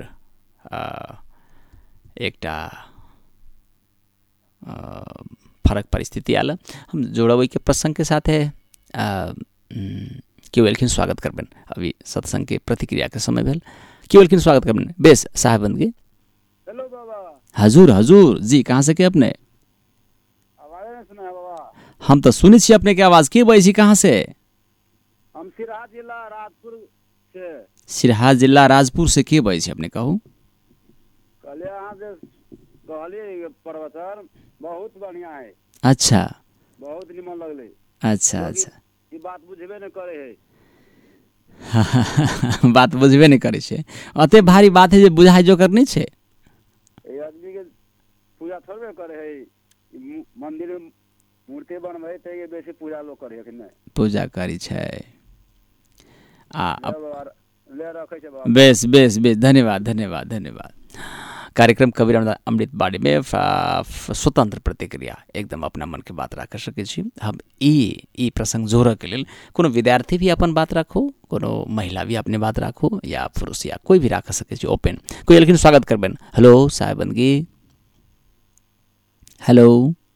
A: एकटा फरक परिस्थिति आल। हम जोड़बै के प्रसंग के साथ केओ एलखिन स्वागत करबेन। अभी सत्संग के प्रतिक्रिया के समय भेल, केओ एलखिन स्वागत करबेन। बेस साहेबंद के
D: हेलो बाबा।
A: हजूर हजूर जी, कहाँ से के अपने?
D: आवाज नहीं सुना बाबा?
A: हम तो सुने छी अपने के आवाज। के बोलै छी, कहाँ से?
D: हम सिराज जिला राजपुर से।
A: सिराहा जिला राजपुर से के बोलै छी अपने, कहू?
D: कहलिए अहाँ जे कहलिए प्रवचन बहुत बढ़िया है।
A: अच्छा,
D: बहुत निमन लगले।
A: अच्छा अच्छा,
D: ई बात बुझबे नहीं करे है।
A: बात बुझबे नहीं करे छे। अते भारी बात है जे बुझाई जोकर नहीं छे।
D: ये आदमी के पूजा थोड़े करे है। मंदिर में मूर्ति बनबे ते ये बेसी पूजा लोग करे है कि नहीं?
A: पूजा करी छे।
D: ले रखे छे बाबा।
A: बेस बेस बेस, धन्यवाद धन्यवाद धन्यवाद। कार्यक्रम कबीर अमृत बाड़ी में स्वतंत्र प्रतिक्रिया एकदम अपना मन के बात रख सके छी हम। ई प्रसंग जोड़ के लेल कोनो विद्यार्थी भी अपन बात रखो, कोनो महिला भी अपने बात रखो, या पुरुष या कोई भी रख सके छी ओपन। कोई लेकिन स्वागत करबेन। हेलो साहेबंदगी, हेलो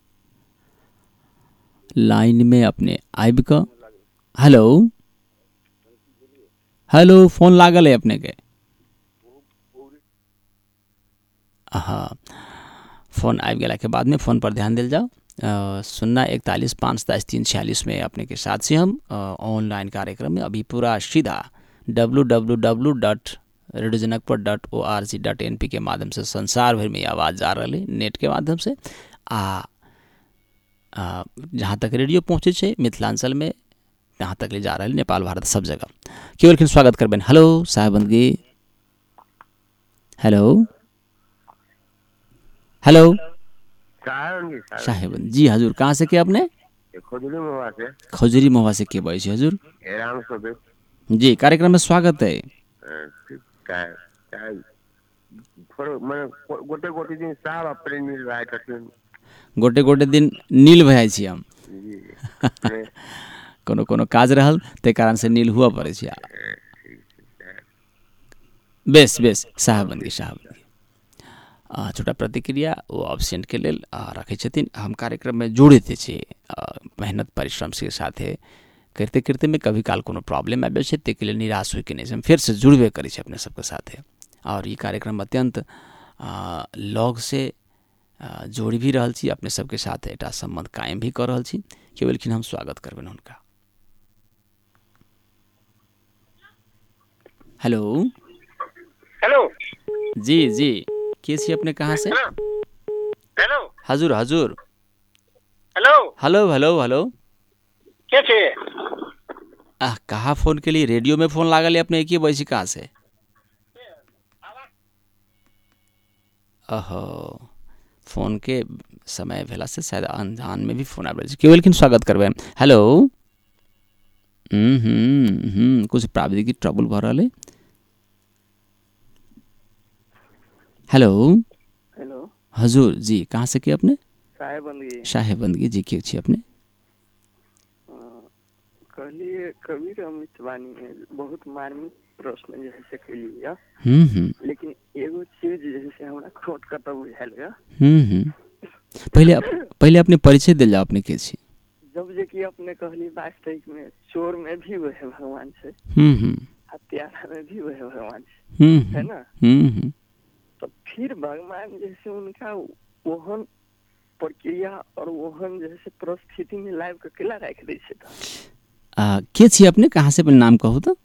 A: लाइन में अपने आबि क। हेलो हेलो, फोन लागल है अपने के? हाँ, फोन आबि गेला के बाद में फोन पर ध्यान दिल जाओ। 0414510 में अपने के साथ से हम ऑनलाइन कार्यक्रम में अभी पूरा सीधा www.radiojanakpur.org.np के माध्यम से संसार भर में आवाज़ जा रही है, नेट के माध्यम से। जहाँ तक रेडियो पहुँचे छे मिथिलांचल में, यहाँ तक ले जा रहा है नेपाल भारत सब जगह। केवल लेकिन स्वागत करबेन। हेलो साहेबंदगी, हेलो हेलो साहेबन जी, हजूर कहाँ से के अपने?
F: खजुरी महुआ से।
A: खजुरी महुआ से के बोलै छी हजूर?
F: राम सोबे
A: जी, कार्यक्रम में स्वागत है।
F: गोटे गोटे दिन साहब अपने नील भाई छथिन।
A: गोटे गोटे दिन नील भए छी हम। कोनो कोनो काज रहल ते कारण से नील हुआ पड़े छी। बेस बेस साहेबंदगी साहेबंदगी। छोटा प्रतिक्रिया वो ऑप्शन के लेल रखे छथिन। हम कार्यक्रम में जोड़ते छी मेहनत परिश्रम के साथ करते करते में कभी काल कोनो प्रॉब्लम आबे छै, ते के लिए निराश होय के नहीं हम फिर से जुड़बे करी छै अपने सबके साथ। और ये कार्यक्रम अत्यंत लॉग से जोड़ भी रहल छी अपने सबके साथ, एटा संबंध कायम भी कर रहल छी। केवल लेकिन हम स्वागत करबेन हुनका। हेलो
F: हेलो
A: जी जी, के छी अपने, कहाँ से?
F: हेलो
A: हजूर हजूर,
F: हेलो
A: हेलो हेलो हेलो,
F: के छे?
A: कहाँ फोन के लिए? रेडियो में फोन लागल है अपने, एक ही बैसी कहाँ से? ओहो, फोन के समय भेला से शायद अनजान में भी फोन आबि रहल छै। केवल लेकिन स्वागत करबे। हेलो कुछ प्राविधिक ट्रबल भ रहल है। हेलो
D: हेलो
A: हजुर जी, कहाँ से के अपने?
G: साहेबंदगी।
A: साहेबंदगी जी, के छी अपने?
G: कहलिए कबीर अमृत वाणी में बहुत मार्मिक प्रश्न जैसे कलिए, लेकिन एगो चीज जैसे हमरा खोट कतौ बुझाइल गया।
A: पहले अपने परिचय दिल जाओ, अपने के छी?
G: जब जे कि अपने कहली वास्तविक में चोर में भी वह भगवान से, हत्यारा में भी वह भगवान से, है ना? तो फिर भगवान जैसे उनका ओहन प्रक्रिया और ओहन जैसे परिस्थिति में लाइव के केला रख दै छै?
A: के छी अपने, कहाँ से? नाम कहू तो।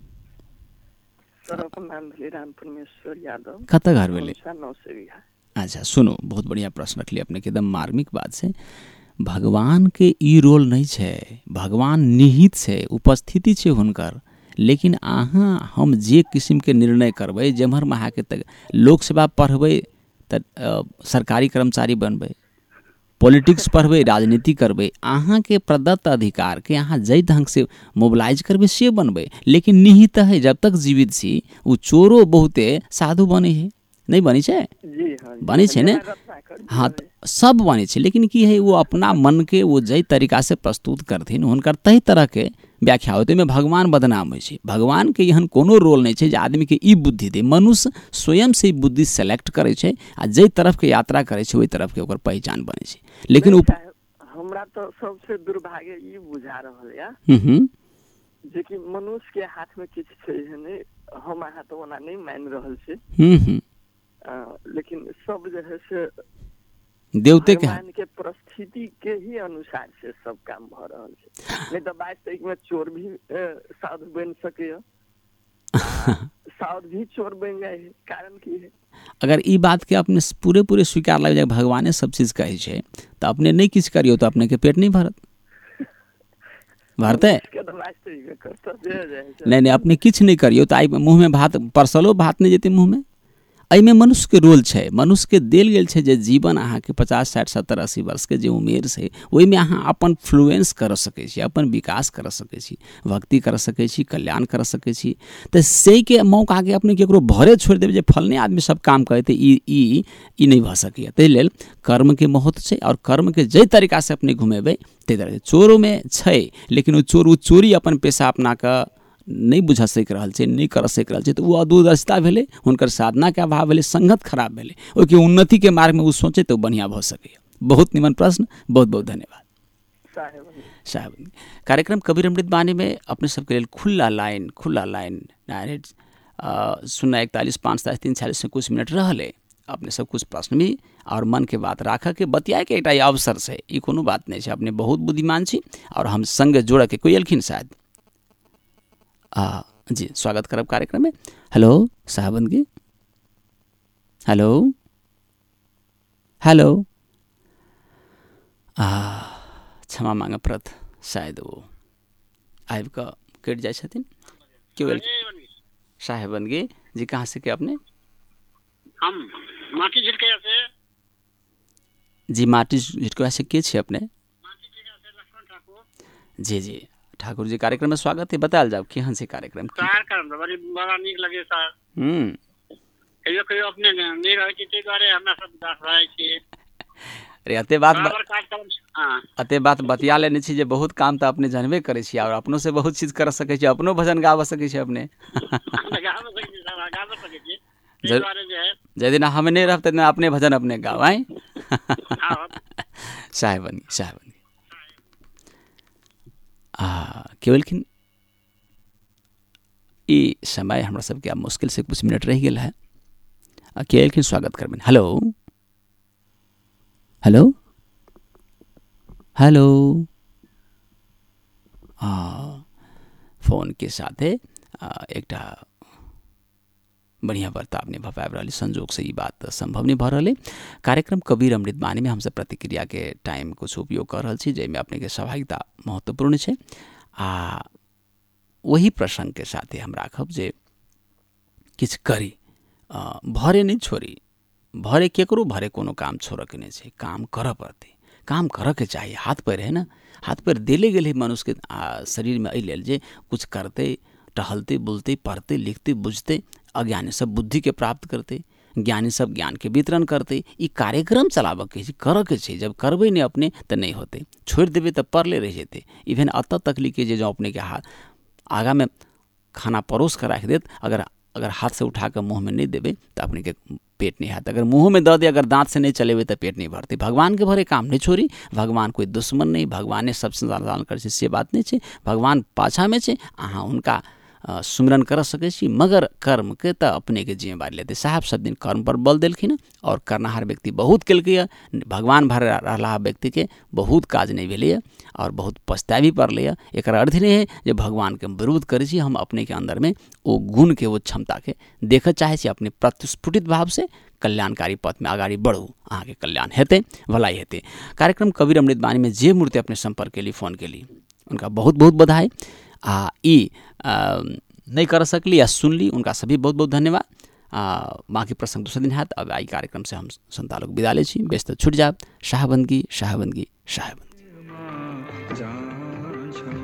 G: सर अपन नाम भेले राम परमेश्वर यादव।
A: कतऽ घर भेले?
G: 9 से बिघा।
A: अच्छा सुनो, बहुत बढ़िया प्रश्न रखली अपने के, एकदम मार्मिक बात से। भगवान के ई रोल नहीं है, भगवान निहित है, उपस्थिति है हुनकर, लेकिन अहाँ हम जे किस्म के निर्णय करबै, जेम्हर में अहाँके तक लोक सेवा पढ़बै तऽ सरकारी कर्मचारी बनबै, पॉलिटिक्स पढ़बै, राजनीति करबै, अहाँ के प्रदत्त अधिकार के अहाँ जै ढंग से मोबिलाइज करबै से बनबै। लेकिन निहित है, जब तक जीवित छी वो चोरो बहुते साधु बने है, नहीं बनी छै? बनी छै ने? हाँ, सब बनी छै, लेकिन की है वो अपना मन के वो जै तरीका से प्रस्तुत करथिन, हुनकर तही तरह के व्याख्या होते में भगवान बदनाम होइ छै। भगवान के एहन कोनो रोल नहीं छै जे आदमी के ई बुद्धि दे, मनुष्य स्वयं से बुद्धि सेलेक्ट करे छै आ जै तरफ के यात्रा करे छै ओहि तरफ के ओकर पहचान बने छै। लेकिन
G: हमरा तो सबसे दुर्भाग्य ई बुझा रहल या जे कि मनुष्य के हाथ में किछ छै ने, हम अहाँ तो ओना नहीं मान रहल छै, लेकिन सब जो है से
A: देवते के
G: परिस्थिति के ही अनुसार से सब काम भ रहल छै। नहीं तो वास्तविक में चोर भी साधु बन सके, साधु भी चोर बन जाए, कारण की है?
A: अगर ई बात के अपने पूरे स्वीकार लग जाए, भगवाने सब चीज कहे छै, तो अपने नहीं किछ करियो तो अपने के पेट नहीं भरत, भरते? नहीं, अपने किछ नहीं करियो तो आई मुँह में भात परसलो भात नहीं जेते मुँह में। एहिमे मनुष्य के रोल छै, मनुष्य के देल गेल छै जे जीवन अहाँ के 50, 60, 70, 80 वर्ष के जे उमेर छै, ओहिमे अहाँ अपन फ्लुएंस कर सकै छी, अपन विकास कर सकै छी, भक्ति कर सकै छी, कल्याण कर सकै छी। तो से के मौका के अपने केकरो भरे छोड़ देबै जे फलने आदमी सब काम करे ते ई नहीं भ सकैए। ताहि लेल कर्म के महत्व छै, और कर्म के जै तरीका से अपने घुमेबै तै तरह। चोरो में छै, लेकिन वो चोरी अपन पेशा अपना के नहीं बुझ सक रहल छै, नहीं कर सक रहल छै, तो वो अदूरदर्शिता भेलै, हुनकर साधना के अभाव भेलै, संगत खराब भेलै, ओके उन्नति के मार्ग में वो सोचे तो बढ़िया भ सके। बहुत निमन प्रश्न, बहुत बहुत धन्यवाद साहब। कार्यक्रम कबीर अमृत वाणी में अपने सबके लिए खुला लाइन डायरेक्ट 041 543 46 में कुछ मिनट रहले, अपने सब कुछ प्रश्न भी और मन के बात राख के बतिया के एक अवसर से, ई कोनो बात नहीं है, अपने बहुत बुद्धिमान छी और हम संग जोड़ के कोई एलखिन शायद जी, स्वागत करब कार्यक्रम में। हेलो साहबंदगी, हेलो क्षमा मांग प्रत, शायद वो आबि कऽ कटि जाइ छथिन। क्यों साहेबंदगी जी, कहाँ से के अपने?
F: हम माटी झिटकैया से।
A: जी, माटी झिटकैया से के छी अपने? जी ठाकुर जी, कार्यक्रम में स्वागत है, बतायल जाओ केहन से कार्यक्रम?
F: बड़ा नीक लगे सर। कहियो अपने नहीं रहे छी, तै दुआरे हमरा सब दास रहै छी।
A: अरे अते बात बतिया लेने छी जे बहुत काम तो अपने जानबे करे छी, और अपनों से बहुत चीज कर सके छी, अपनो भजन गाबऽ सके छी अपने। जै दिन हम नहीं रहब तै दिन अपने भजन अपने गाओ। आए साहेबन केवलखिन ई समय हमरा सबके मुश्किल से कुछ मिनट रह गेल है, केवलखिन स्वागत करबेन। हेलो फोन के साथे एकटा बढ़िया बर्ताव नहीं भ पाबि रहल, संजोग से ई बात संभव नहीं भ रहल। कार्यक्रम कबीर अमृत वाणी में हमसे प्रतिक्रिया के टाइम कुछ उपयोग कर रहल छी, जैमे अपने के सहभागिता महत्वपूर्ण है। वही प्रसंग के साथे हम राखब जे किछ करी, भरे नहीं छोड़ी, भरे केकरो भरे कोनो काम छोड़ के नहीं छै, काम कर पड़ते, काम कर के चाहिए। हाथ पैर है ना, हाथ पैर देले गेल है मनुष्य के शरीर में, एहि लेल जे कुछ करते, टहलते, बुलते, पढ़ते, लिखते, बुझते, अज्ञानी सब बुद्धि के प्राप्त करते, ज्ञानी सब ज्ञान के वितरण करते, ई कार्यक्रम चलाबऽ के छै, करऽ के छै। जब करबै नहीं अपने तो नहीं होते, छोड़ देबै तो परले रह जेते। इवेन अतः तक लिखे जे जो अपने के हाथ आगा में खाना परोस कर रख देत, अगर हाथ से उठा कर मुँह में नहीं देवे तो अपने के पेट नहीं हाथ, अगर मुँह में दे दे, अगर दांत से नहीं चलेवे तो पेट नहीं भरते। भगवान के भरे काम नहीं छोड़ी, भगवान कोई दुश्मन नहीं, भगवान सब संचालन कर से बात नहीं है। भगवान पाछा में है, अहाँ उनका सुमिरन कर सके छी, मगर कर्म के तो अपने के जिम्मेवारी लेते। साहब सब दिन कर्म पर बल दिलखिन और करनाहार व्यक्ति बहुत केलकै, भगवान भर रहा व्यक्ति के बहुत काज नहीं भेलै और बहुत पछतावी पड़लै। एक अर्थ नहीं है जे भगवान के विरोध करै छी, हम अपने के अंदर में वो गुण के वो क्षमता के देखऽ चाहे छी, अपने प्रतिस्फुटित भाव से कल्याणकारी पथ में आगाड़ी बढ़ू, अहाँ के कल्याण हेतै, भलाई हेतै। कार्यक्रम कबीर अमृत बानी में जे मूर्ति अपने संपर्क के लिए फोन के लिए उनका बहुत बहुत बधाई। नहीं कर सकली या सुन ली, उनका सभी बहुत बहुत धन्यवाद। बाकी प्रसंग दूसरे दिन हाथ। अब आई कार्यक्रम से हम संता लोग विदा ले छी, व्यस्त छूट जाब। शाहबंदगी शाहबंदगी शाहबंदगी।